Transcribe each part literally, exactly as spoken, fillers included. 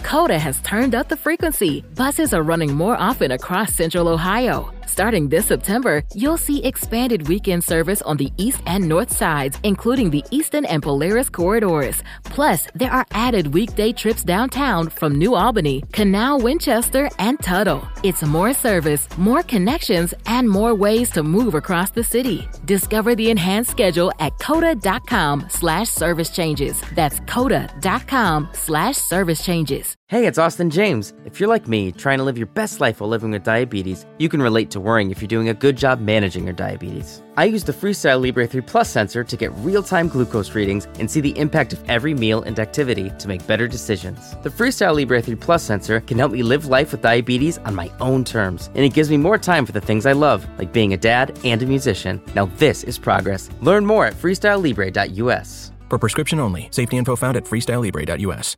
Coda has turned up the frequency. Buses are running more often across Central Ohio. Starting this September, you'll see expanded weekend service on the east and north sides, including the Eastern and Polaris corridors. Plus, there are added weekday trips downtown from New Albany, Canal, Winchester, and Tuttle. It's more service, more connections, and more ways to move across the city. Discover the enhanced schedule at coda.com slash service changes. That's coda.com slash service changes. Hey, it's Austin James. If you're like me, trying to live your best life while living with diabetes, you can relate to worrying if you're doing a good job managing your diabetes. I use the Freestyle Libre three Plus sensor to get real-time glucose readings and see the impact of every meal and activity to make better decisions. The Freestyle Libre three Plus sensor can help me live life with diabetes on my own terms, and it gives me more time for the things I love, like being a dad and a musician. Now this is progress. Learn more at freestyle libre dot u s. For prescription only. Safety info found at freestyle libre dot u s.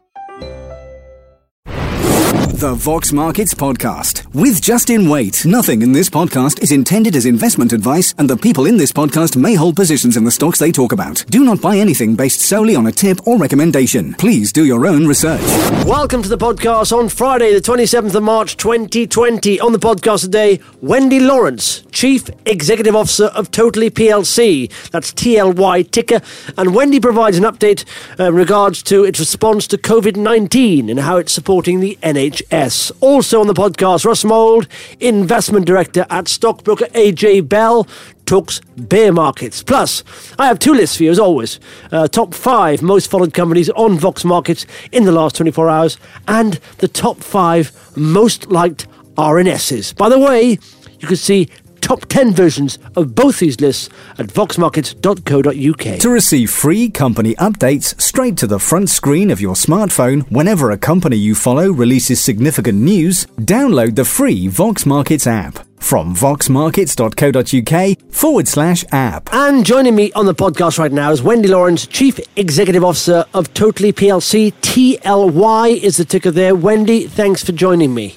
The Vox Markets Podcast with Justin Waite. Nothing in this podcast is intended as investment advice, and the people in this podcast may hold positions in the stocks they talk about. Do not buy anything based solely on a tip or recommendation. Please do your own research. Welcome to the podcast on Friday, the twenty-seventh of March, twenty twenty. On the podcast today, Wendy Lawrence, Chief Executive Officer of Totally P L C. That's T L Y ticker. And Wendy provides an update uh, in regards to its response to covid nineteen and how it's supporting the N H S. Also on the podcast, Russ Mould, Investment Director at stockbroker A J Bell, talks bear markets. Plus, I have two lists for you as always. Uh, top five most followed companies on Vox Markets in the last twenty-four hours and the top five most liked R N Ss. By the way, you can see top ten versions of both these lists at vox markets dot co dot u k. To receive free company updates straight to the front screen of your smartphone whenever a company you follow releases significant news, download the free Vox Markets app from vox markets dot co dot u k forward slash app. And joining me on the podcast right now is Wendy Lawrence, Chief Executive Officer of Totally P L C. T L Y is the ticker there. Wendy, thanks for joining me.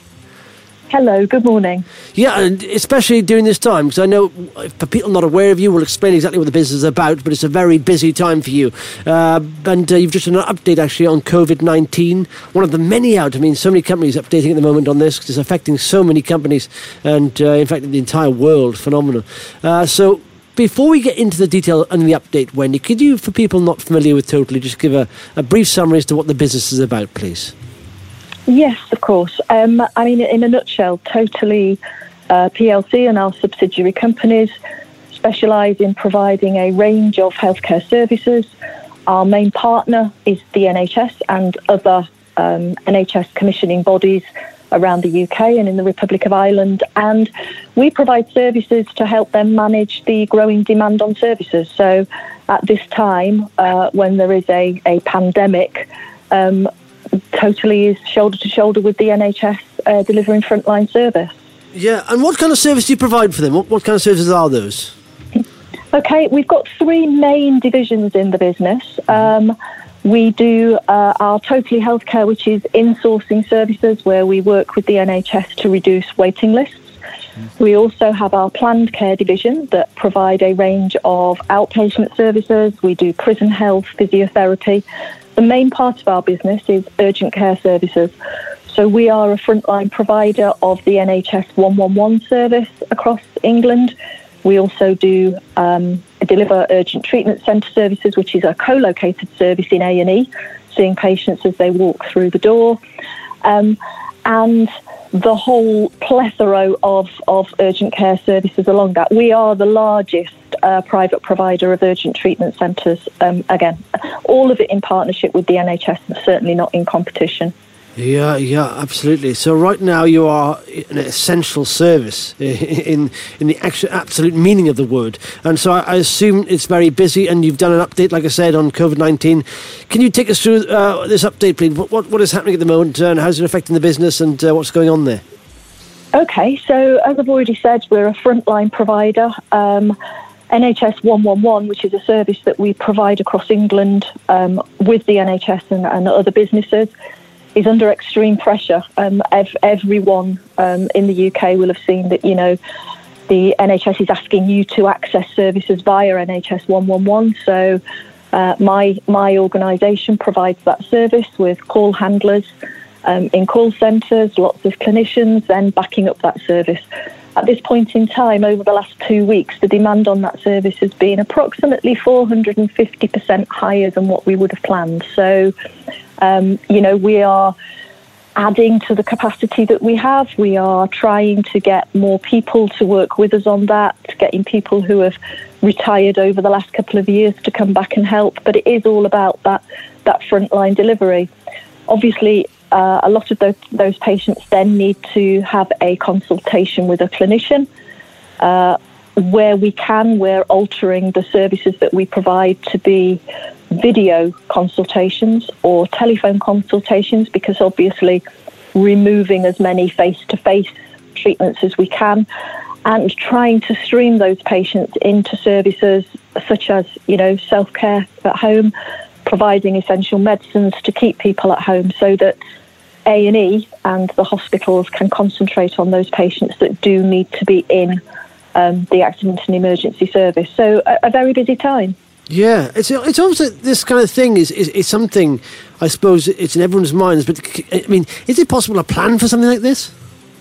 Hello, good morning. Yeah, and especially during this time, because I know for people not aware of you, we'll explain exactly what the business is about, but it's a very busy time for you. Uh, and uh, you've just done an update, actually, on covid nineteen. One of the many out. I mean, so many companies updating at the moment on this, because it's affecting so many companies, and uh, in fact, the entire world. Phenomenal. Uh, so, before we get into the detail and the update, Wendy, could you, for people not familiar with Totally, just give a, a brief summary as to what the business is about, please? Yes, of course. Um, I mean, in a nutshell, Totally uh, P L C and our subsidiary companies specialise in providing a range of healthcare services. Our main partner is the N H S and other um, N H S commissioning bodies around the U K and in the Republic of Ireland, and we provide services to help them manage the growing demand on services. So at this time, uh, when there is a, a pandemic, um, Totally is shoulder to shoulder with the N H S uh, delivering frontline service. Yeah, and what kind of service do you provide for them? What, what kind of services are those? Okay, we've got three main divisions in the business. Um, we do uh, our Totally Healthcare, which is insourcing services where we work with the N H S to reduce waiting lists. We also have our planned care division that provide a range of outpatient services. We do prison health, physiotherapy. The main part of our business is urgent care services. So we are a frontline provider of the N H S one one one service across England. We also do um, deliver urgent treatment centre services, which is a co-located service in A and E, seeing patients as they walk through the door. Um, and the whole plethora of, of urgent care services along that. We are the largest uh, private provider of urgent treatment centres. Um, again, all of it in partnership with the N H S and certainly not in competition. Yeah, yeah, absolutely. So right now you are an essential service in in the actual absolute meaning of the word. And so I, I assume it's very busy, and you've done an update, like I said, on covid nineteen. Can you take us through uh, this update, please? What, what what is happening at the moment, and how's it affecting the business, and uh, what's going on there? Okay, so as I've already said, we're a frontline provider. Um, N H S one one one, which is a service that we provide across England um, with the N H S and, and other businesses, is under extreme pressure. Um, ev- everyone um, in the U K will have seen that, you know, the N H S is asking you to access services via N H S one one one. So uh, my my organisation provides that service with call handlers um, in call centres, lots of clinicians, then backing up that service. At this point in time, over the last two weeks, the demand on that service has been approximately four hundred fifty percent higher than what we would have planned. So, um, you know, we are adding to the capacity that we have. We are trying to get more people to work with us on that, getting people who have retired over the last couple of years to come back and help. But it is all about that, that frontline delivery. Obviously, uh, a lot of those, those patients then need to have a consultation with a clinician. Uh, where we can, we're altering the services that we provide to be video consultations or telephone consultations, because obviously removing as many face-to-face treatments as we can and trying to stream those patients into services such as, you know, self-care at home, providing essential medicines to keep people at home so that A and E and the hospitals can concentrate on those patients that do need to be in um, the accident and emergency service. So a, a very busy time. Yeah, it's it's almost like this kind of thing is, is, is something, I suppose, it's in everyone's minds. But, I mean, is it possible to plan for something like this?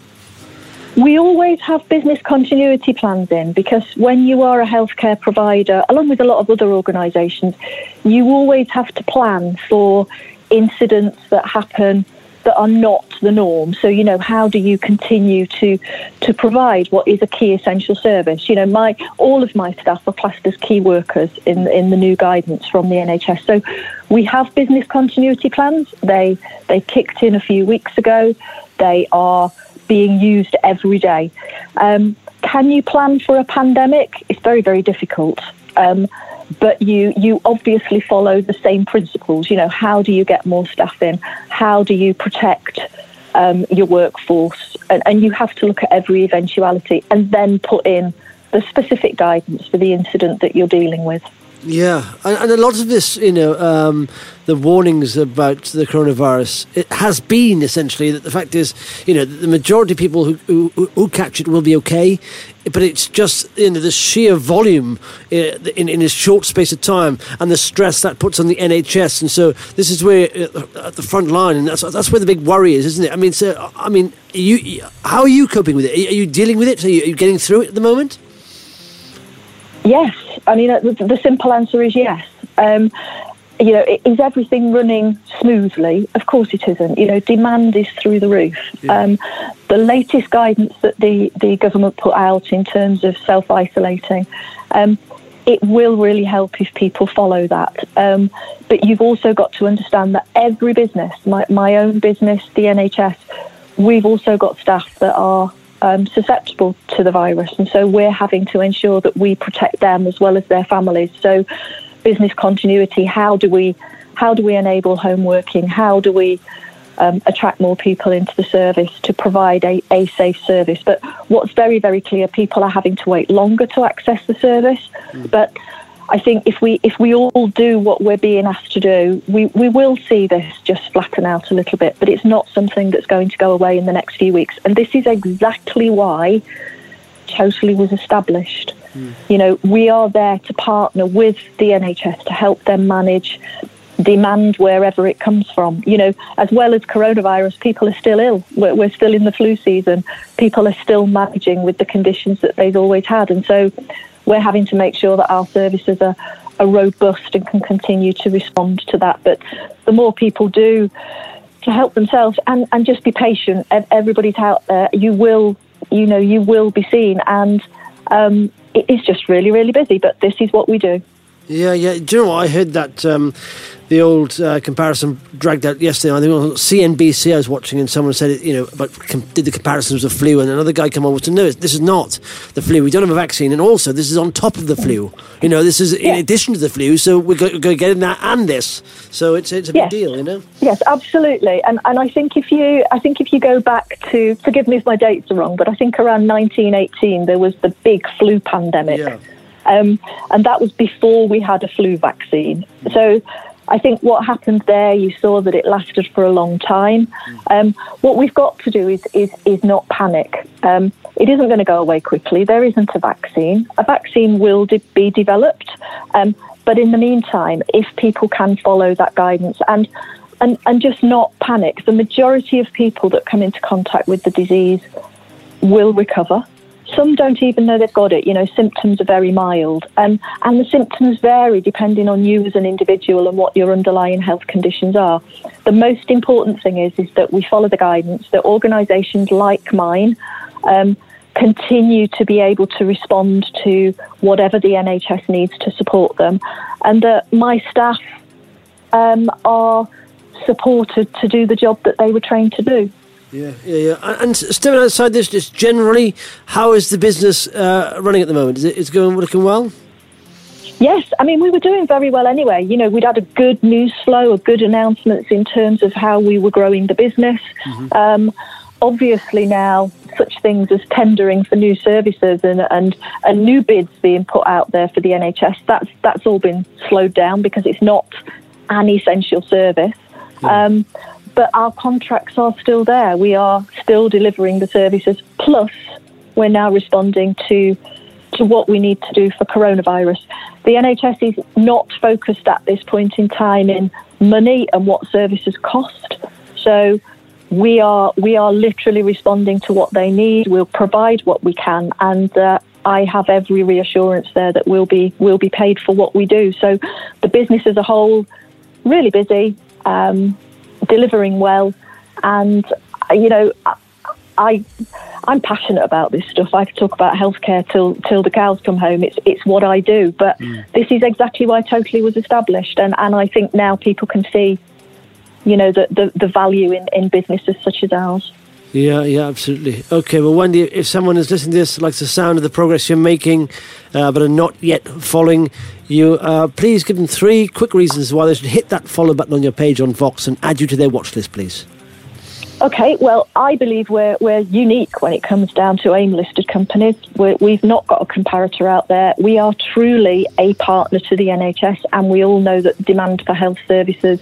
We always have business continuity plans in, because when you are a healthcare provider, along with a lot of other organisations, you always have to plan for incidents that happen that are not the norm. So, you know, how do you continue to to provide what is a key essential service? You know, my all of my staff are classed as key workers in in the new guidance from the N H S. So we have business continuity plans. They they kicked in a few weeks ago. They are being used every day. Um, can you plan for a pandemic? It's very, very difficult. Um, But you, you obviously follow the same principles. You know, how do you get more staff in? How do you protect um, your workforce? And, and you have to look at every eventuality and then put in the specific guidance for the incident that you're dealing with. Yeah, and, and a lot of this, you know, um, the warnings about the coronavirus, it has been essentially that the fact is, you know, the majority of people who, who, who catch it will be okay, but it's just, you know, the sheer volume in, in, in a short space of time and the stress that puts on the N H S. And so this is where, uh, at the front line, and that's that's where the big worry is, isn't it? I mean, so, I mean, you, how are you coping with it? Are you dealing with it? Are you, are you getting through it at the moment? Yes. I mean, the, the simple answer is yes. Um, you know, is everything running smoothly? Of course it isn't. You know, demand is through the roof. Yeah. Um, the latest guidance that the, the government put out in terms of self-isolating, um, it will really help if people follow that. Um, but you've also got to understand that every business, my, my own business, the N H S, we've also got staff that are Um, susceptible to the virus, and so we're having to ensure that we protect them as well as their families. So business continuity, how do we how do we enable home working, how do we um, attract more people into the service to provide a, a safe service? But what's very, very clear, people are having to wait longer to access the service. Mm. But I think if we if we all do what we're being asked to do, we, we will see this just flatten out a little bit. But it's not something that's going to go away in the next few weeks. And this is exactly why Totally was established. Mm. You know, we are there to partner with the N H S to help them manage demand wherever it comes from. You know, as well as coronavirus, people are still ill. We're, we're still in the flu season. People are still managing with the conditions that they've always had. And so we're having to make sure that our services are, are robust and can continue to respond to that. But the more people do to help themselves and, and just be patient, everybody's out there, you will, you know, you will be seen. And um, it is just really, really busy. But this is what we do. Yeah, yeah. Do you know what? I heard that um, the old uh, comparison dragged out yesterday. I think it was C N B C I was watching, and someone said, it, you know, about com- did the comparisons of flu, and another guy came on with, no, this is not the flu. We don't have a vaccine, and also this is on top of the flu. You know, this is in yeah. addition to the flu, so we're going to get in that and this. So it's it's a yes. big deal, you know. Yes, absolutely. And and I think if you I think if you go back to, forgive me if my dates are wrong, but I think around nineteen eighteen there was the big flu pandemic. Yeah. Um, and that was before we had a flu vaccine. So I think what happened there, you saw that it lasted for a long time. Um, what we've got to do is is, is not panic. Um, it isn't going to go away quickly. There isn't a vaccine. A vaccine will de- be developed. Um, but in the meantime, if people can follow that guidance, and and, and just not panic. The majority of people that come into contact with the disease will recover. Some don't even know they've got it. You know, symptoms are very mild. Um, and the symptoms vary depending on you as an individual and what your underlying health conditions are. The most important thing is, is that we follow the guidance, that organisations like mine um, continue to be able to respond to whatever the N H S needs to support them, and that my staff um, are supported to do the job that they were trained to do. Yeah, yeah, yeah. And stepping outside this, just generally, how is the business uh, running at the moment? Is it it's going looking well? Yes, I mean, we were doing very well anyway. You know, we'd had a good news flow, a good announcements in terms of how we were growing the business. Mm-hmm. Um, obviously now, such things as tendering for new services and, and, and new bids being put out there for the N H S, that's, that's all been slowed down because it's not an essential service. Yeah. Um, but our contracts are still there. We are still delivering the services. Plus, we're now responding to to what we need to do for coronavirus. The N H S is not focused at this point in time in money and what services cost. So we are we are literally responding to what they need. We'll provide what we can, and uh, I have every reassurance there that we'll be we'll be paid for what we do. So the business as a whole, really busy. Um, delivering well, and you know, I I'm passionate about this stuff. I could talk about healthcare till till the cows come home. It's it's what I do. But mm. this is exactly why Totally was established, and, and I think now people can see, you know, the the, the value in, in businesses such as ours. Yeah, yeah, absolutely. Okay, well, Wendy, if someone is listening to this, likes the sound of the progress you're making, uh, but are not yet following you, uh, please give them three quick reasons why they should hit that follow button on your page on Vox and add you to their watch list, please. Okay, well, I believe we're we're unique when it comes down to AIM-listed companies. We're, we've not got a comparator out there. We are truly a partner to the N H S, and we all know that demand for health services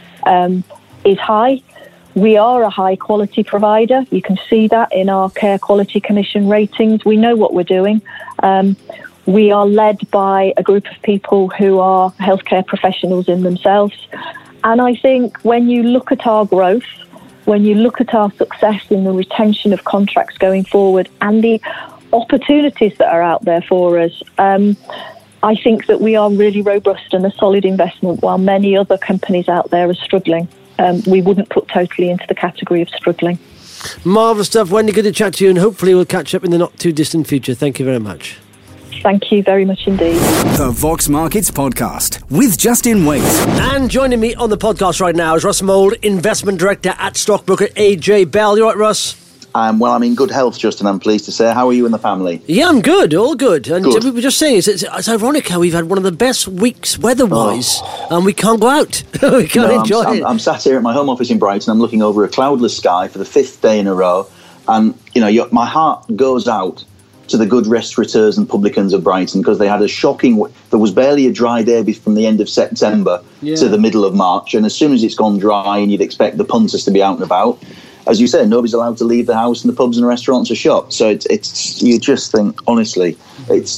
um, is high. We are a high-quality provider. You can see that in our Care Quality Commission ratings. We know what we're doing. Um, we are led by a group of people who are healthcare professionals in themselves. And I think when you look at our growth, when you look at our success in the retention of contracts going forward and the opportunities that are out there for us, um, I think that we are really robust and a solid investment, while many other companies out there are struggling. Um, we wouldn't put Totally into the category of struggling. Marvellous stuff. Wendy, good to chat to you, and hopefully we'll catch up in the not-too-distant future. Thank you very much. Thank you very much indeed. The Vox Markets Podcast with Justin Waite. And joining me on the podcast right now is Russ Mould, Investment Director at Stockbroker A J Bell. You all right, Russ? Um, well, I'm in good health, Justin, I'm pleased to say. How are you and the family? Yeah, I'm good, all good. And good. we were just saying, it's, it's, it's ironic how we've had one of the best weeks weather-wise, oh. and we can't go out. we can't no, enjoy I'm, it. I'm, I'm sat here at my home office in Brighton. I'm looking over a cloudless sky for the fifth day in a row. And, you know, your, my heart goes out to the good restaurateurs and publicans of Brighton, because they had a shocking... There was barely a dry day from the end of September yeah. to the middle of March. And as soon as it's gone dry and you'd expect the punters to be out and about... As you said, nobody's allowed to leave the house, and the pubs and restaurants are shut. So it's, it's you just think, honestly, it's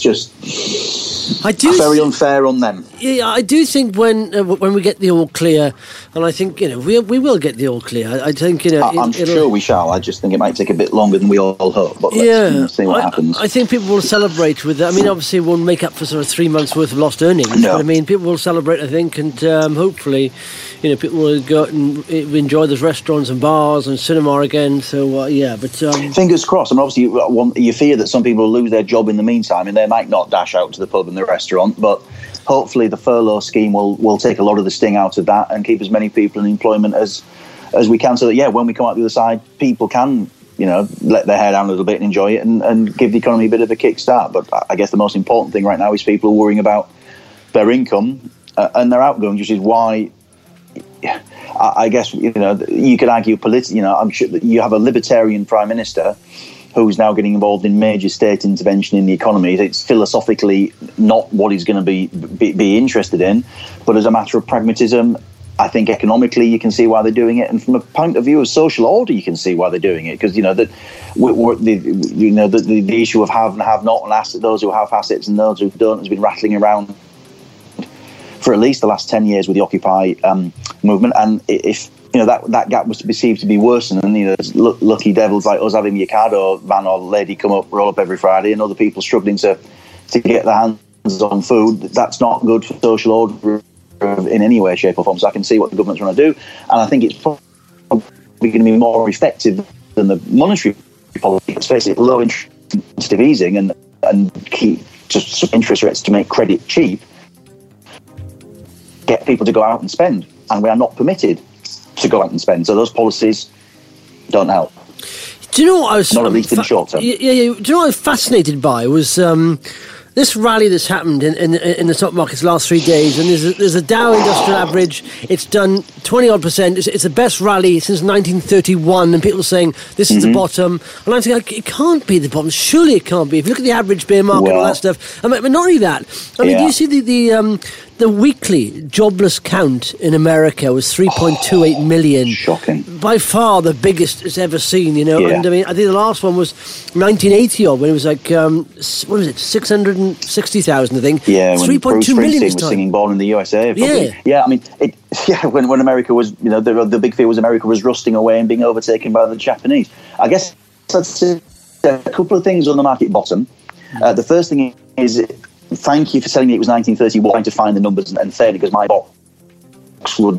just I do very th- unfair on them. Yeah, I do think when uh, when we get the all clear, and I think you know we we will get the all clear. I, I think you know I, I'm it, sure we shall. I just think it might take a bit longer than we all hope. But let's yeah, you know, see what I, happens. I think people will celebrate with that. I mean, obviously, it won't make up for sort of three months worth of lost earnings. No. But I mean, people will celebrate. I think, and um, hopefully, you know, people will go out and enjoy those restaurants and bars and cinema again. So uh, yeah, but um, fingers crossed. I mean, obviously, you, you fear that some people will lose their job in the meantime, and they might not dash out to the pub and the restaurant. But hopefully, the furlough scheme will, will take a lot of the sting out of that and keep as many people in employment as as we can. So that yeah, when we come out the other side, people can you know let their hair down a little bit and enjoy it and, and give the economy a bit of a kickstart. But I guess the most important thing right now is people are worrying about their income uh, and their outgoing, which is why. I guess you know you could argue politically. You know, I'm sure that you have a libertarian prime minister who's now getting involved in major state intervention in the economy. It's philosophically not what he's going to be, be be interested in, but as a matter of pragmatism, I think economically you can see why they're doing it, and from a point of view of social order, you can see why they're doing it, because you know that the you know the, the the issue of have and have not, and asset, those who have assets and those who don't has been rattling around for at least the last ten years with the Occupy um, movement. And if you know that that gap was perceived to be worsened, and you know, l- lucky devils like us having the Ocado van or lady come up, roll up every Friday, and other people struggling to to get their hands on food, that's not good for social order in any way, shape, or form. So I can see what the government's trying to do, and I think it's probably going to be more effective than the monetary policy. Let's face it, low interest easing and and keep just interest rates to make credit cheap, get people to go out and spend, and we are not permitted to go out and spend. So those policies don't help. Do you know what I was... Not at least in fa- the short term. Yeah, yeah, yeah. Do you know what I was fascinated by was um, this rally that's happened in, in, in the stock markets last three days, and there's a, there's a Dow Industrial Average. It's done twenty odd percent. It's, it's the best rally since nineteen thirty-one, and people are saying this is mm-hmm. the bottom. And I'm thinking, it can't be the bottom. Surely it can't be. If you look at the average bear market well, and all that stuff, I mean, but not only that. I mean, yeah. do you see the the um, the weekly jobless count in America was three point two eight million. Shocking. By far the biggest it's ever seen, you know. Yeah. And I mean, I think the last one was nineteen eighty odd, when it was like, um, what was it, six hundred sixty thousand, I think. Yeah, three point two million this was time. singing Born in the U S A. Probably. Yeah. Yeah, I mean, it, yeah, when, when America was, you know, the, the big fear was America was rusting away and being overtaken by the Japanese. I guess that's a, a couple of things on the market bottom. Uh, the first thing is, thank you for telling me it was nineteen thirty-one, trying to find the numbers and, and failing because my box would...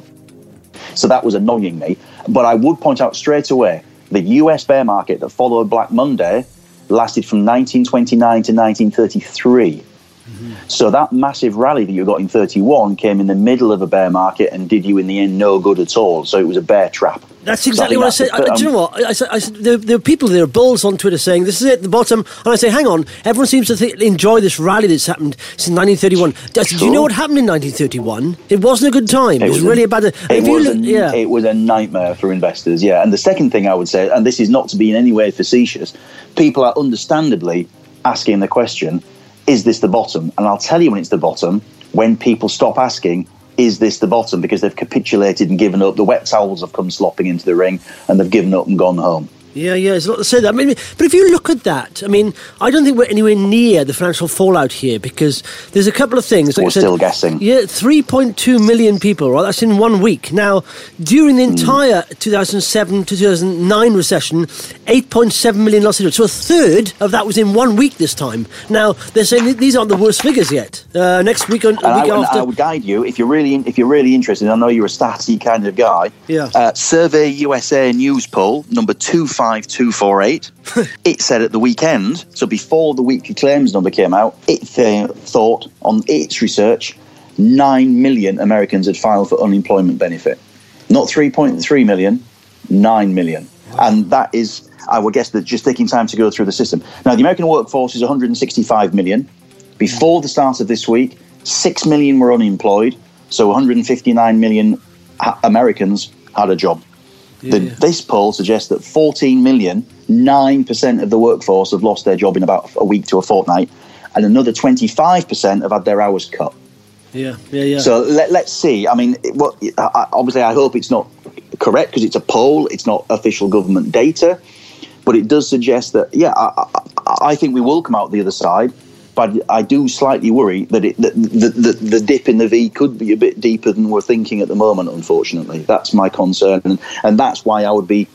So that was annoying me. But I would point out straight away, the U S bear market that followed Black Monday lasted from nineteen twenty-nine to nineteen thirty-three. Mm-hmm. So that massive rally that you got in thirty-one came in the middle of a bear market and did you in the end no good at all. So it was a bear trap. That's exactly so what I said. The, um, I, do you know what? I said, I said there, there are people, there are bulls on Twitter saying, this is it, the bottom. And I say, hang on, everyone seems to think, enjoy this rally that's happened since nineteen thirty-one. I said, do you know what happened in nineteen thirty-one? It wasn't a good time. It, it was, was really a, a bad... It, if was you look, a, yeah. it was a nightmare for investors, yeah. And the second thing I would say, and this is not to be in any way facetious, people are understandably asking the question, is this the bottom? And I'll tell you when it's the bottom, when people stop asking, is this the bottom? Because they've capitulated and given up. The wet towels have come slopping into the ring and they've given up and gone home. Yeah, yeah, there's a lot to say that. I mean, but if you look at that, I mean, I don't think we're anywhere near the financial fallout here because there's a couple of things. Like we're said, still guessing. Yeah, three point two million people, right? That's in one week. Now, during the entire mm. two thousand seven to two thousand nine recession, eight point seven million lost their jobs. So a third of that was in one week this time. Now, they're saying these aren't the worst figures yet. Uh, next week, on, and week I, after. I would guide you, if you're really if you're really interested, I know you're a statsy kind of guy. Yeah. Uh, Survey U S A News Poll, number two five two four eight. It said at the weekend, so before the weekly claims number came out, it th- thought on its research nine million Americans had filed for unemployment benefit. Not three point three million, nine million. Wow. And that is, I would guess, that just taking time to go through the system. Now, the American workforce is one hundred sixty-five million. Before the start of this week, six million were unemployed, so one hundred fifty-nine million ha- Americans had a job. The, yeah. This poll suggests that fourteen million, nine percent of the workforce have lost their job in about a week to a fortnight, and another twenty-five percent have had their hours cut. Yeah, yeah, yeah. So let, let's see. I mean, what, I, obviously I hope it's not correct because it's a poll, it's not official government data, but it does suggest that, yeah, I, I, I think we will come out the other side, but I do slightly worry that, it, that the, the, the dip in the V could be a bit deeper than we're thinking at the moment, unfortunately. That's my concern, and, and that's why I would be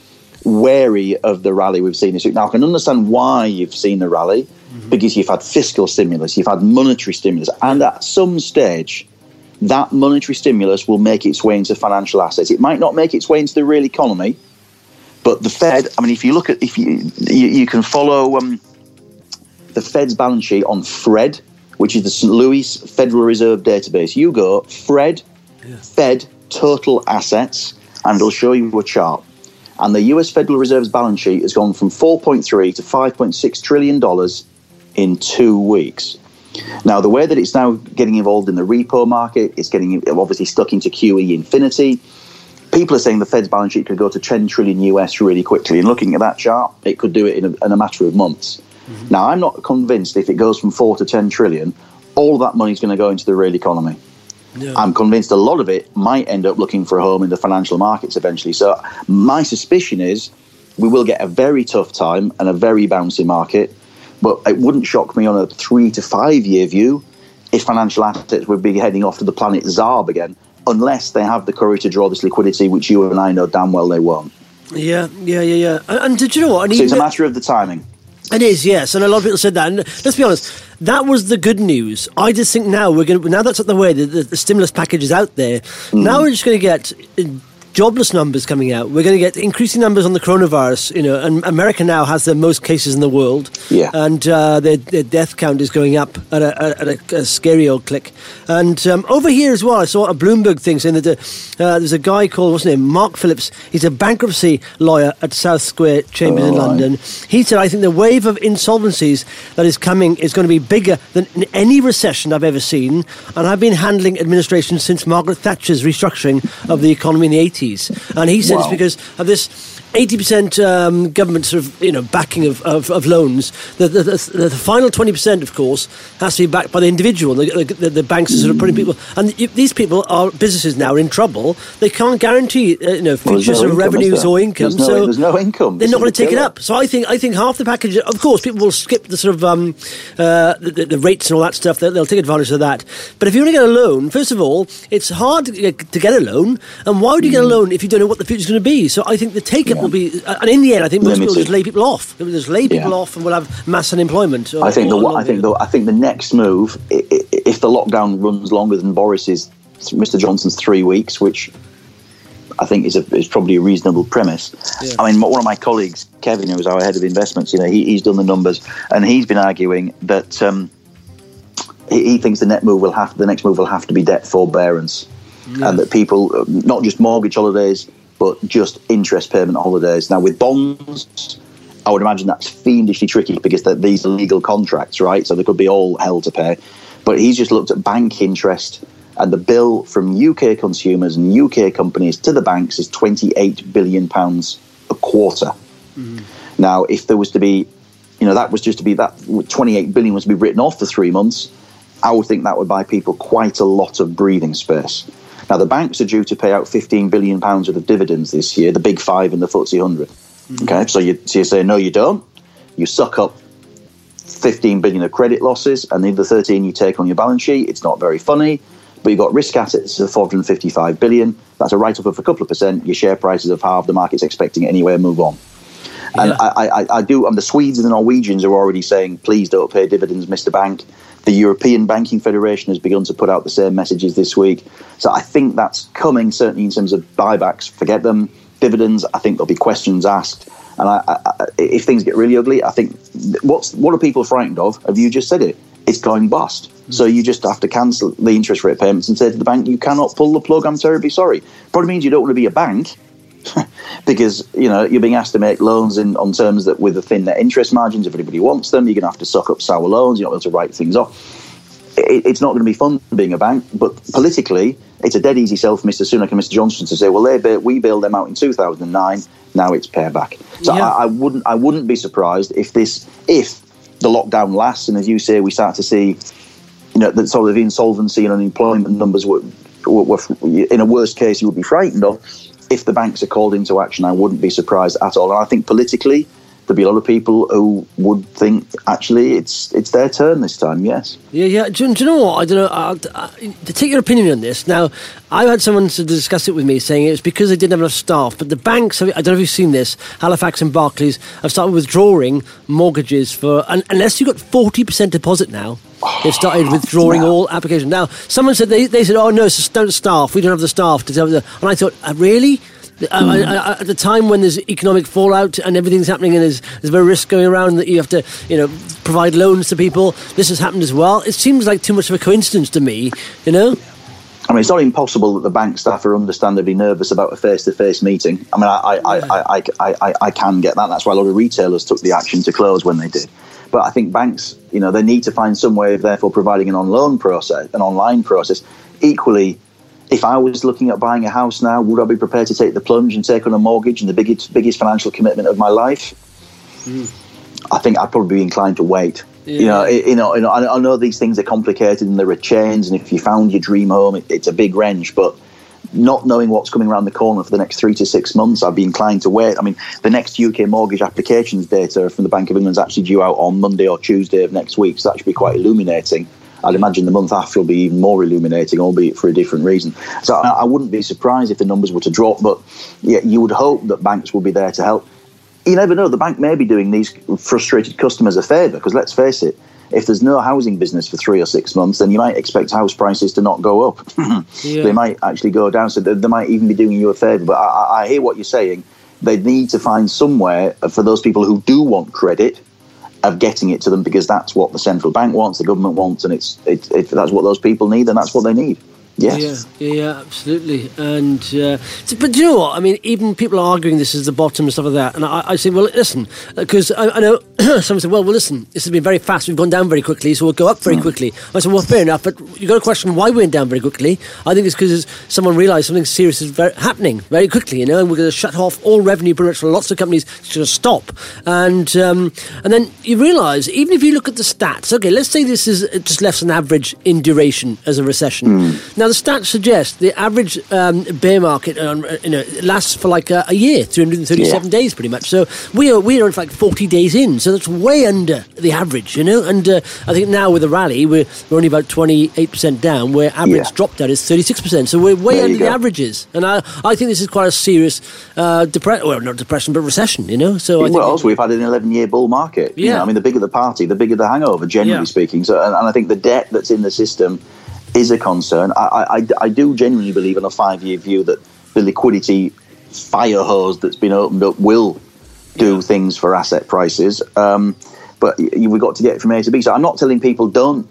wary of the rally we've seen this week. Now, I can understand why you've seen the rally, mm-hmm. because you've had fiscal stimulus, you've had monetary stimulus, and at some stage, that monetary stimulus will make its way into financial assets. It might not make its way into the real economy, but the Fed, I mean, if you look at, if you, you, you can follow... Um, the Fed's balance sheet on Fred, which is the Saint Louis Federal Reserve database. You go, Fred, yeah. Fed, total assets, and it'll show you a chart. And the U S Federal Reserve's balance sheet has gone from four point three to five point six trillion dollars in two weeks. Now, the way that it's now getting involved in the repo market, it's getting obviously stuck into Q E infinity. People are saying the Fed's balance sheet could go to ten trillion U S really quickly. And looking at that chart, it could do it in a, in a matter of months. Mm-hmm. Now, I'm not convinced if it goes from four to ten trillion, all of that money is going to go into the real economy. Yeah. I'm convinced a lot of it might end up looking for a home in the financial markets eventually. So my suspicion is we will get a very tough time and a very bouncy market, but it wouldn't shock me on a three to five year view if financial assets would be heading off to the planet Zarb again, unless they have the courage to draw this liquidity, which you and I know damn well they won't. Yeah, yeah, yeah, yeah. And, and did you know what? So it's a matter of the timing. It is, yes, and a lot of people said that. And let's be honest, that was the good news. I just think now we're going to, now that's out the way, the, the, the stimulus package is out there. Mm. Now we're just going to get jobless numbers coming out. We're going to get increasing numbers on the coronavirus. You know, and America now has the most cases in the world. Yeah, and uh, their, their death count is going up at a, at a, a scary old click. And um, over here as well, I saw a Bloomberg thing saying that the, uh, there's a guy called, what's his name, Mark Phillips. He's a bankruptcy lawyer at South Square Chambers oh, in London. Right. He said, I think the wave of insolvencies that is coming is going to be bigger than in any recession I've ever seen. And I've been handling administration since Margaret Thatcher's restructuring of the economy in the eighties. And he said wow. it's because of this eighty percent um, government sort of, you know, backing of, of, of loans. The, the, the, the final twenty percent, of course, has to be backed by the individual. The, the, the banks are sort of putting people... And these people are, businesses now, are in trouble. They can't guarantee, uh, you know, future well, no revenues or income. There's no, so there's no income. They're not going to take it up. So I think I think half the package... Of course, people will skip the sort of um, uh, the, the rates and all that stuff. They'll, they'll take advantage of that. But if you want to get a loan, first of all, it's hard to get, to get a loan. And why would you get a loan if you don't know what the future's going to be? So I think the take-up yeah. will be... And in the end, I think most Limited. people just lay people off. They'll just lay people yeah. off and we'll have mass unemployment. Or, I think the or, I think the I think the next move, if the lockdown runs longer than Boris's, Mister Johnson's three weeks, which I think is a, is probably a reasonable premise. Yeah. I mean, one of my colleagues, Kevin, who was our head of investments, you know, he, he's done the numbers and he's been arguing that um, he, he thinks the net move will have the next move will have to be debt forbearance, yeah. and that people, not just mortgage holidays, but just interest payment holidays. Now, with bonds, I would imagine that's fiendishly tricky because these are legal contracts, right? So there could be all hell to pay. But he's just looked at bank interest, and the bill from U K consumers and U K companies to the banks is twenty-eight billion pounds a quarter. Mm. Now, if there was to be, you know, that was just to be, that twenty-eight billion was to be written off for three months, I would think that would buy people quite a lot of breathing space. Now, the banks are due to pay out fifteen billion pounds worth of dividends this year, the big five in the F T S E one hundred. Mm-hmm. Okay, so you, so you say, no, you don't. You suck up fifteen billion of credit losses, and the other thirteen you take on your balance sheet. It's not very funny, but you've got risk assets of four hundred fifty-five billion. That's a write-up of a couple of percent. Your share prices have halved. The market's expecting it anyway. Move on. Yeah. And I, I, I do. And the Swedes and the Norwegians are already saying, please don't pay dividends, Mister Bank. The European Banking Federation has begun to put out the same messages this week. So I think that's coming, certainly in terms of buybacks. Forget them. Dividends, I think there'll be questions asked. And I, I, if things get really ugly, I think, what's what are people frightened of? Have you just said it? It's going bust. Mm. So you just have to cancel the interest rate payments and say to the bank, you cannot pull the plug, I'm terribly sorry. Probably means you don't want to be a bank because, you know, you're being asked to make loans in on terms that with the thin net interest margins, if anybody wants them, you're going to have to suck up sour loans, you're not able to write things off. It, it's not going to be fun being a bank, but politically, it's a dead easy sell for Mister Sunak and Mister Johnson to say, well, they we bailed them out in two thousand nine, now it's payback. So yeah. I, I wouldn't I wouldn't be surprised if this if the lockdown lasts, and as you say, we start to see, you know, that sort of insolvency and unemployment numbers were, were, were in a worst case you would be frightened of. If the banks are called into action, I wouldn't be surprised at all. And I think politically, there'd be a lot of people who would think, actually, it's it's their turn this time, yes. Yeah, yeah. Do, do you know what? I don't know. I'll, uh, to take your opinion on this, now, I had someone to discuss it with me, saying it's because they didn't have enough staff. But the banks, I don't know if you've seen this, Halifax and Barclays have started withdrawing mortgages for, and, unless you've got forty percent deposit now, they've started withdrawing all applications. Now, someone said, they, they said, oh, no, it's don't staff. We don't have the staff to tell them. And I thought, uh, really? Mm. I, I, at the time when there's economic fallout and everything's happening and there's, there's a risk going around that you have to, you know, provide loans to people, this has happened as well. It seems like too much of a coincidence to me, you know? I mean, it's not impossible that the bank staff are understandably nervous about a face-to-face meeting. I mean, I, I, I, I, I, I, I can get that. That's why a lot of retailers took the action to close when they did. But I think banks, you know, they need to find some way of therefore providing an on-loan process, an online process. Equally, if I was looking at buying a house now, would I be prepared to take the plunge and take on a mortgage and the biggest, biggest financial commitment of my life? Mm. I think I'd probably be inclined to wait. Yeah. You know, you know, you know, I know these things are complicated and there are chains, and if you found your dream home, it, it's a big wrench. But not knowing what's coming around the corner for the next three to six months, I'd be inclined to wait. I mean, the next U K mortgage applications data from the Bank of England is actually due out on Monday or Tuesday of next week, so that should be quite illuminating I'd imagine the month after will be even more illuminating, albeit for a different reason. So I, I wouldn't be surprised if the numbers were to drop, but yeah, you would hope that banks will be there to help. You never know, the bank may be doing these frustrated customers a favour, because let's face it, if there's no housing business for three or six months, then you might expect house prices to not go up. yeah. They might actually go down, so they, they might even be doing you a favour. But I, I hear what you're saying. They need to find somewhere for those people who do want credit of getting it to them, because that's what the central bank wants, the government wants, and it's, it's, it's that's what those people need, and that's what they need. Yes. Yeah, yeah, yeah, absolutely. And uh, so, but do you know what? I mean, even people are arguing this is the bottom and stuff like that. And I, I say, well, listen, because I, I know someone said, well, well, listen, this has been very fast. We've gone down very quickly, so we'll go up very mm. quickly. I said, well, fair enough, but you've got to question why we went down very quickly. I think it's because someone realised something serious is very, happening very quickly, you know, and we're going to shut off all revenue pretty much for lots of companies to stop. And um, and then you realise, even if you look at the stats, okay, let's say this is just less than average in duration as a recession. Mm. Now, the stats suggest the average um, bear market um, you know, lasts for like a, a year, three hundred thirty-seven yeah. days pretty much. So we are we are in fact forty days in, so that's way under the average, you know. And uh, I think now with the rally, we're, we're only about twenty-eight percent down, where average yeah. drop down is thirty-six percent. So we're way there under the averages. And I, I think this is quite a serious uh, depression, well, not depression, but recession, you know. So I well, think also we've had an eleven-year bull market. Yeah. You know, I mean, the bigger the party, the bigger the hangover, generally yeah. speaking. So, and, and I think the debt that's in the system is a concern. I, I, I do genuinely believe in a five-year view that the liquidity fire hose that's been opened up will do yeah. things for asset prices. Um, but we've got to get it from A to B. So I'm not telling people don't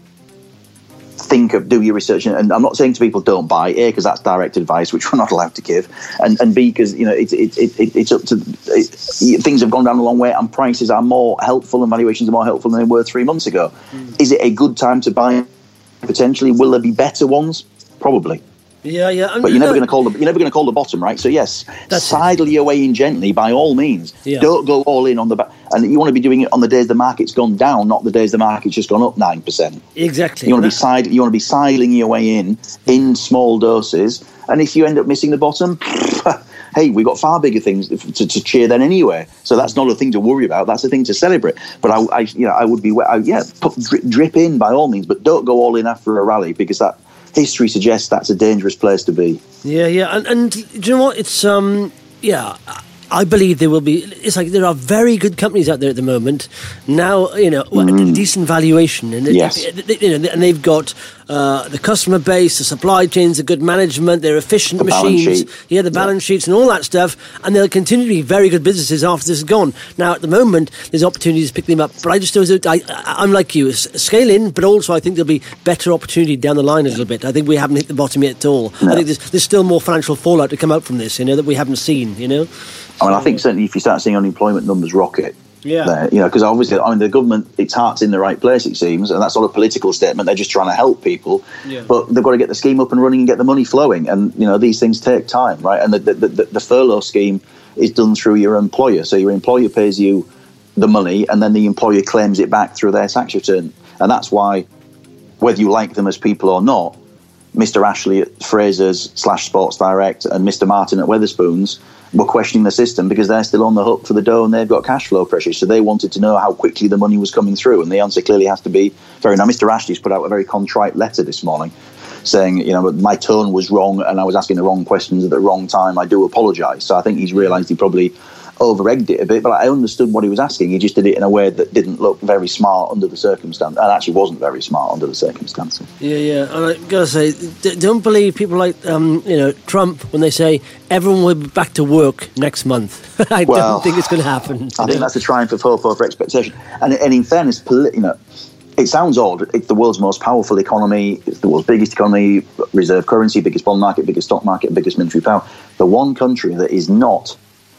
think of, do your research, and I'm not saying to people don't buy, A, because that's direct advice, which we're not allowed to give, and, and B, because you know it, it, it, it's up to it, things have gone down a long way, and prices are more helpful and valuations are more helpful than they were three months ago. Mm. Is it a good time to buy? Potentially, will there be better ones? Probably. Yeah, yeah. And but you're never going to call the you're never going to call the bottom, right? So yes, That's sidle it. your way in gently by all means. Yeah. Don't go all in on the back, and you want to be doing it on the days the market's gone down, not the days the market's just gone up nine percent. Exactly. You want to be side you want to be sidling your way in in small doses, and if you end up missing the bottom, hey, we've got far bigger things to, to cheer than anyway. So that's not a thing to worry about. That's a thing to celebrate. But I, I you know, I would be, I, yeah, put, drip, drip in by all means, but don't go all in after a rally, because that history suggests that's a dangerous place to be. Yeah, yeah, and, and do you know what? It's um, yeah. I believe there will be. It's like there are very good companies out there at the moment now. You know, mm. decent valuation, and yes. it, you know, and they've got uh, the customer base, the supply chains, the good management, they're efficient the machines, yeah, the balance yeah. sheets, and all that stuff. And they'll continue to be very good businesses after this is gone. Now, at the moment, there's opportunities to pick them up, but I just don't. I, I'm like you, scale in, but also I think there'll be better opportunity down the line a little bit. I think we haven't hit the bottom yet at all. No. I think there's, there's still more financial fallout to come out from this, you know, that we haven't seen, you know. I mean, I think certainly if you start seeing unemployment numbers rocket, yeah, there, you know, because obviously, I mean, the government, its heart's in the right place, it seems, and that's not a political statement. They're just trying to help people, yeah. but they've got to get the scheme up and running and get the money flowing, and you know, these things take time, right? And the the, the, the furlough scheme is done through your employer, so your employer pays you the money, and then the employer claims it back through their tax return, and that's why, whether you like them as people or not, Mister Ashley at Fraser's slash Sports Direct and Mister Martin at Wetherspoons were questioning the system because they're still on the hook for the dough and they've got cash flow pressures. So they wanted to know how quickly the money was coming through. And the answer clearly has to be very. Now, Mister Ashley's put out a very contrite letter this morning saying, you know, my tone was wrong and I was asking the wrong questions at the wrong time. I do apologise. So I think he's realised he probably over-egged it a bit, but I understood what he was asking. He just did it in a way that didn't look very smart under the circumstance, and actually wasn't very smart under the circumstances. Yeah, yeah. And I gotta say, d- don't believe people like um, you know, Trump when they say everyone will be back to work next month. I well, don't think it's going to happen. I think that's a triumph of hope over expectation. And, and in fairness, you know, it sounds odd. It's the world's most powerful economy. It's the world's biggest economy, reserve currency, biggest bond market, biggest stock market, biggest military power. The one country that is not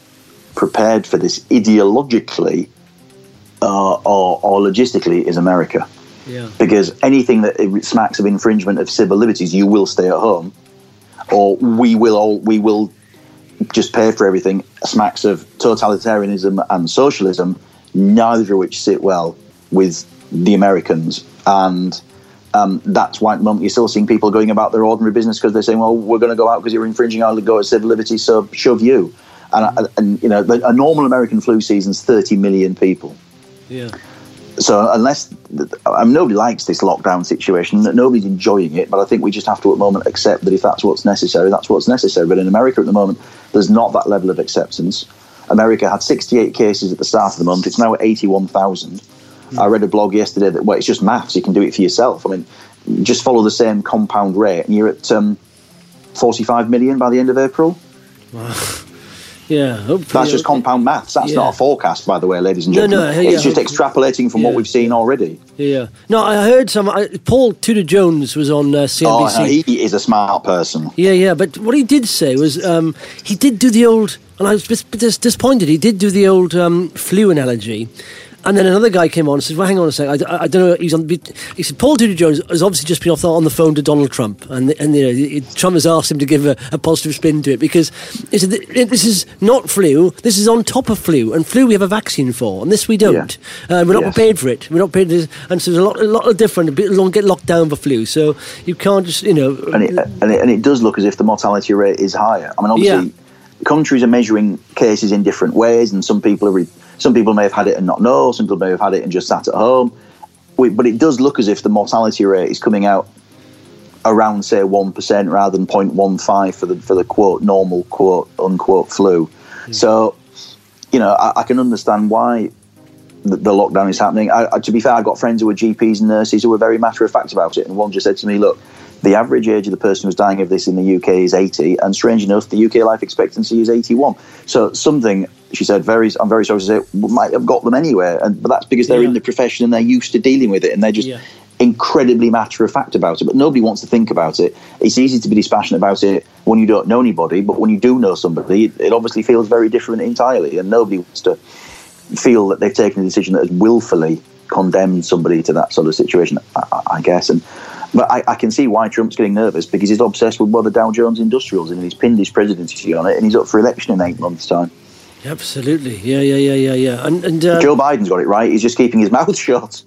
prepared for this ideologically uh, or, or logistically is America. Yeah. Because anything that smacks of infringement of civil liberties, you will stay at home, or we will all we will just pay for everything. Smacks of totalitarianism and socialism, neither of which sit well with the Americans. And um, that's why at the moment you're still seeing people going about their ordinary business because they're saying, well, we're going to go out because you're infringing our go at civil liberties, so shove you. And, and you know, a normal American flu season's thirty million people. Yeah. So unless, I mean, nobody likes this lockdown situation, nobody's enjoying it, but I think we just have to at the moment accept that if that's what's necessary, that's what's necessary. But in America at the moment, there's not that level of acceptance. America had sixty-eight cases at the start of the month. It's now at eighty-one thousand. Mm. I read a blog yesterday that, well, it's just maths. You can do it for yourself. I mean, just follow the same compound rate and you're at um, forty-five million by the end of April. Wow. Yeah, hopefully. That's just compound maths. That's yeah. not a forecast, by the way, ladies and gentlemen. No, no, yeah, it's just extrapolating from yeah. what we've seen already. Yeah. No, I heard some. I, Paul Tudor-Jones was on uh, C N B C. Oh, he is a smart person. Yeah, yeah. But what he did say was um, he did do the old, and I was dis- dis- disappointed. He did do the old um, flu analogy. And then another guy came on and said, well, hang on a sec, I, I don't know, he's on, he said, Paul Tudor-Jones has obviously just been off the, on the phone to Donald Trump, and, and you know, Trump has asked him to give a, a positive spin to it, because he said, this is not flu, this is on top of flu, and flu we have a vaccine for, and this we don't. Yeah. Uh, we're not yes. prepared for it, we're not prepared for and so there's a lot, a lot of different, people get locked down for flu, so you can't just, you know... And it, and it, and it does look as if the mortality rate is higher. I mean, obviously, yeah. countries are measuring cases in different ways, and some people are... Re- Some people may have had it and not know. Some people may have had it and just sat at home. But it does look as if the mortality rate is coming out around, say, one percent rather than zero point one five for the for the quote normal quote unquote flu. Mm. So, you know, I, I can understand why the, the lockdown is happening. I, I, to be fair, I've got friends who are G Ps and nurses who are very matter of fact about it. And one just said to me, look, the average age of the person who's dying of this in the U K is eighty, and strange enough, the U K life expectancy is eighty-one. So something, she said, very, I'm very sorry to say, might have got them anywhere, and but that's because they're yeah. in the profession and they're used to dealing with it, and they're just yeah. incredibly matter of fact about it. But nobody wants to think about it. It's easy to be dispassionate about it when you don't know anybody, but when you do know somebody, it, it obviously feels very different entirely, and nobody wants to feel that they've taken a decision that has willfully condemned somebody to that sort of situation, I, I guess. And But I, I can see why Trump's getting nervous, because he's obsessed with what the Dow Jones Industrials, and he's pinned his presidency on it, and he's up for election in eight months' time. Absolutely, yeah, yeah, yeah, yeah, yeah. And, and uh, Joe Biden's got it right. He's just keeping his mouth shut.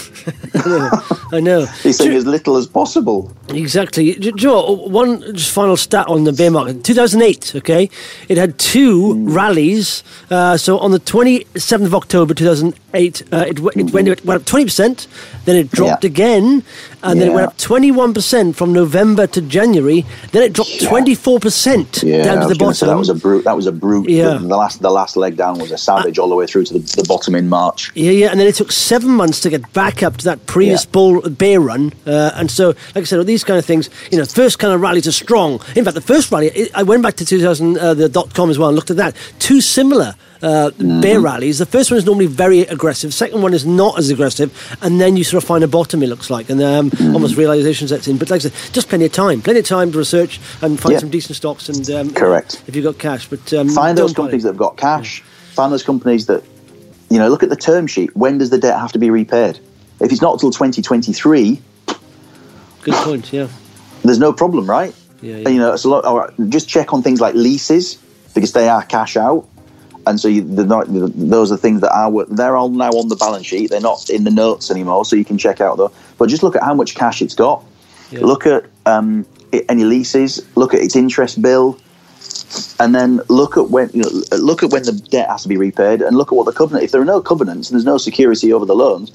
I know. I know. He's saying as little as possible. Exactly. Joe, one just final stat on the bear market. two thousand eight, okay? It had two mm. rallies. Uh, so on the twenty-seventh of October two thousand eight, uh, it, it, went, it went up twenty percent, then it dropped yeah. again, and yeah. then it went up twenty-one percent from November to January, then it dropped yeah. twenty-four percent yeah, down to the bottom. Say, that was a brute. That was a brute. Yeah. The, the, last, the last leg down was a savage uh, all the way through to the, the bottom in March. Yeah, yeah, and then it took seven months to get back up to that previous yeah. bull bear run, uh, and so, like I said, all these kind of things, you know, first kind of rallies are strong. In fact, the first rally, it, I went back to two thousand, uh, the dot com as well, and looked at that. Two similar uh, mm-hmm. bear rallies. The first one is normally very aggressive. Second one is not as aggressive, and then you sort of find a bottom, it looks like, and um, mm-hmm. almost realisation sets in. But like I said, just plenty of time, plenty of time to research and find yeah. some decent stocks. And um, correct, if you've got cash, but um, find those companies that have got cash. Yeah. Find those companies that, you know, look at the term sheet. When does the debt have to be repaid? If it's not until twenty twenty-three, good point. Yeah, there's no problem, right? Yeah, yeah. And, you know, it's a lot. Or just check on things like leases, because they are cash out, and so you, not, those are things that are they're all now on the balance sheet. They're not in the notes anymore, so you can check out though. But just look at how much cash it's got. Yeah. Look at um, any leases. Look at its interest bill. And then look at when you know, look at when the debt has to be repaid, and look at what the covenant. If there are no covenants and there's no security over the loans,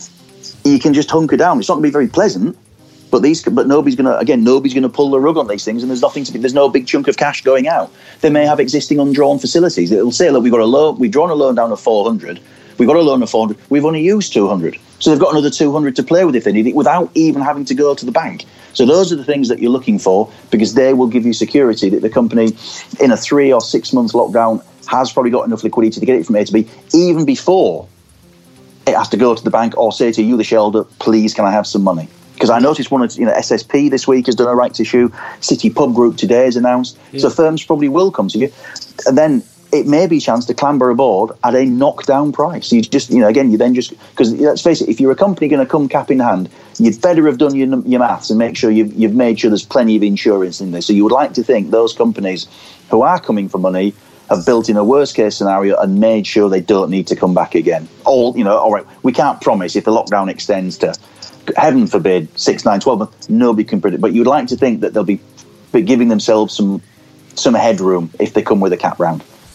you can just hunker down. It's not going to be very pleasant, but these but nobody's going to again nobody's going to pull the rug on these things, and there's nothing to be. There's no big chunk of cash going out. They may have existing undrawn facilities. It'll say, look, we've got a loan. We've drawn a loan down of four hundred. We've got a loan of four hundred. We've only used two hundred. So they've got another two hundred to play with if they need it, without even having to go to the bank. So those are the things that you're looking for, because they will give you security that the company in a three or six month lockdown has probably got enough liquidity to get it from A to B, even before it has to go to the bank or say to you, the shareholder, please, can I have some money? Because I noticed one of, you know, S S P this week has done a rights issue. City Pub Group today has announced. Yeah. So firms probably will come to you. And then it may be a chance to clamber aboard at a knockdown price. You just, you know, again, you then just, because let's face it, if you're a company going to come cap in hand, you'd better have done your, your maths and make sure you've, you've made sure there's plenty of insurance in there. So you would like to think those companies who are coming for money have built in a worst case scenario and made sure they don't need to come back again. All, you know, all right, we can't promise if the lockdown extends to, heaven forbid, six, nine, twelve months, nobody can predict. But you'd like to think that they'll be giving themselves some some headroom if they come with a cap round.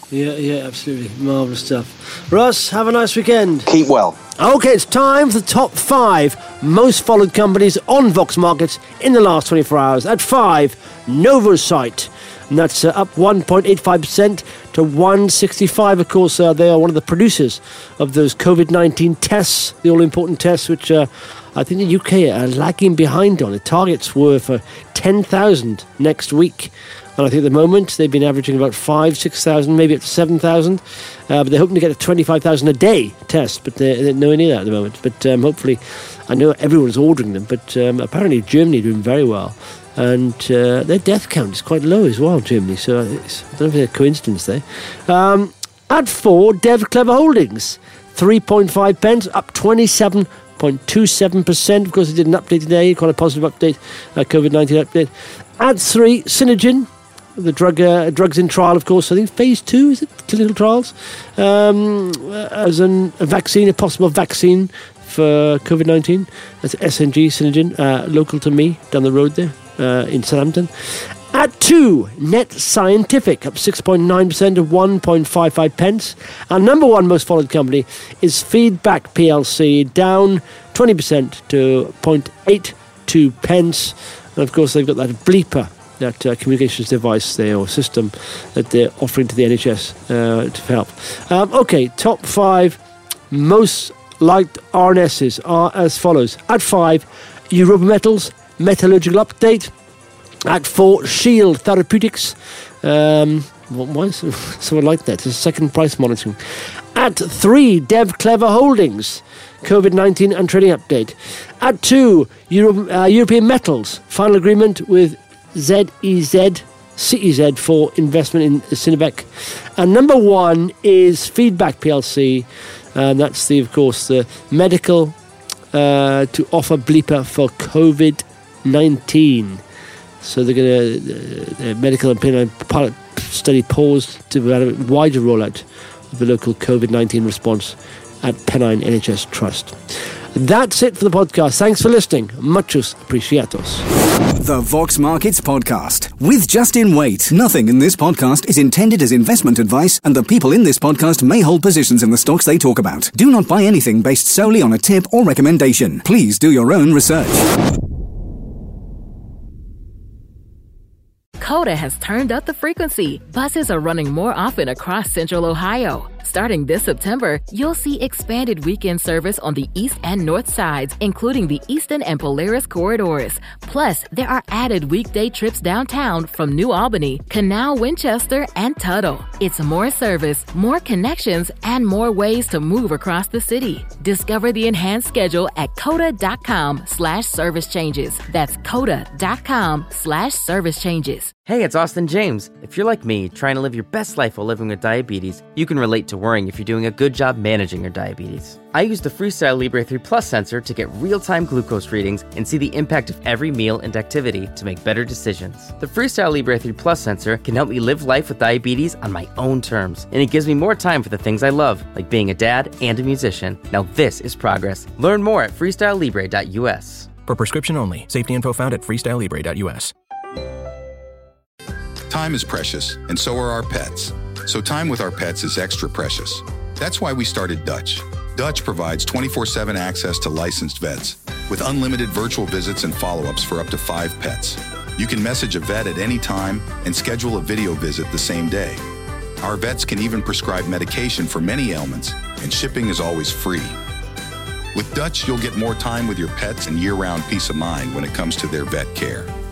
Yeah, yeah, absolutely. Marvellous stuff. Russ, have a nice weekend. Keep well. Okay, it's time for the top five most followed companies on Vox Markets in the last twenty-four hours. At five, Novocyte. And that's uh, up one point eight five percent to one sixty-five. Of course, uh, they are one of the producers of those COVID nineteen tests, the all-important tests, which uh, I think the U K are lagging behind on. The targets were for ten thousand next week. And I think at the moment they've been averaging about five, six thousand, maybe up to seven thousand. Uh, but they're hoping to get a twenty-five thousand a day test, but they're, they're nowhere near that at the moment. But um, hopefully, I know everyone's ordering them, but um, apparently Germany are doing very well. And uh, their death count is quite low as well, Germany. So it's, I don't know if it's a coincidence there. Um, at four, Dev Clever Holdings, three point five pence, up twenty-seven point two seven percent. Of course, they did an update today, quite a positive update, a COVID nineteen update. At three, Synergen, the drug uh, drugs in trial, of course. I think phase two, is it? Clinical trials? Um, as an, a vaccine, a possible vaccine for COVID nineteen. That's S N G, Synergen, uh, local to me, down the road there. Uh, in Southampton. At two, Net Scientific, up six point nine percent to one point five five pence. Our number one most followed company is Feedback P L C, down twenty percent to zero point eight two pence. And of course, they've got that bleeper, that uh, communications device there, or system that they're offering to the N H S uh, to help. Um, okay, top five most liked R N Ss are as follows. At five, Europa Metals, Metallurgical Update. At four, Shield Therapeutics. Um, why is someone like that? It's a second price monitoring. At three, Dev Clever Holdings, COVID nineteen and trading update. At two, Euro, uh, European Metals, final agreement with Z E Z, C E Z for investment in Cinebec. And number one is Feedback P L C, and that's the, of course, the medical uh, to offer bleeper for COVID nineteen. So they're going to, uh, medical and pilot study paused to have a wider rollout of the local COVID nineteen response at Pennine N H S Trust. That's it for the podcast. Thanks for listening. Muchos apreciados. The Vox Markets Podcast with Justin Waite. Nothing in this podcast is intended as investment advice, and the people in this podcast may hold positions in the stocks they talk about. Do not buy anything based solely on a tip or recommendation. Please do your own research. Coda has turned up the frequency. Buses are running more often across Central Ohio. Starting this September, you'll see expanded weekend service on the east and north sides, including the Eastern and Polaris corridors. Plus, there are added weekday trips downtown from New Albany, Canal, Winchester, and Tuttle. It's more service, more connections, and more ways to move across the city. Discover the enhanced schedule at coda.com slash service changes. That's coda.com slash service changes. Hey, it's Austin James. If you're like me, trying to live your best life while living with diabetes, you can relate to worrying if you're doing a good job managing your diabetes. I use the Freestyle Libre three Plus sensor to get real-time glucose readings and see the impact of every meal and activity to make better decisions. The Freestyle Libre three Plus sensor can help me live life with diabetes on my own terms, and it gives me more time for the things I love, like being a dad and a musician. Now this is progress. Learn more at freestyle libre dot u s. For prescription only. Safety info found at freestyle libre dot u s. Time is precious, and so are our pets. So time with our pets is extra precious. That's why we started Dutch. Dutch provides twenty-four seven access to licensed vets with unlimited virtual visits and follow-ups for up to five pets. You can message a vet at any time and schedule a video visit the same day. Our vets can even prescribe medication for many ailments, and shipping is always free. With Dutch, you'll get more time with your pets and year-round peace of mind when it comes to their vet care.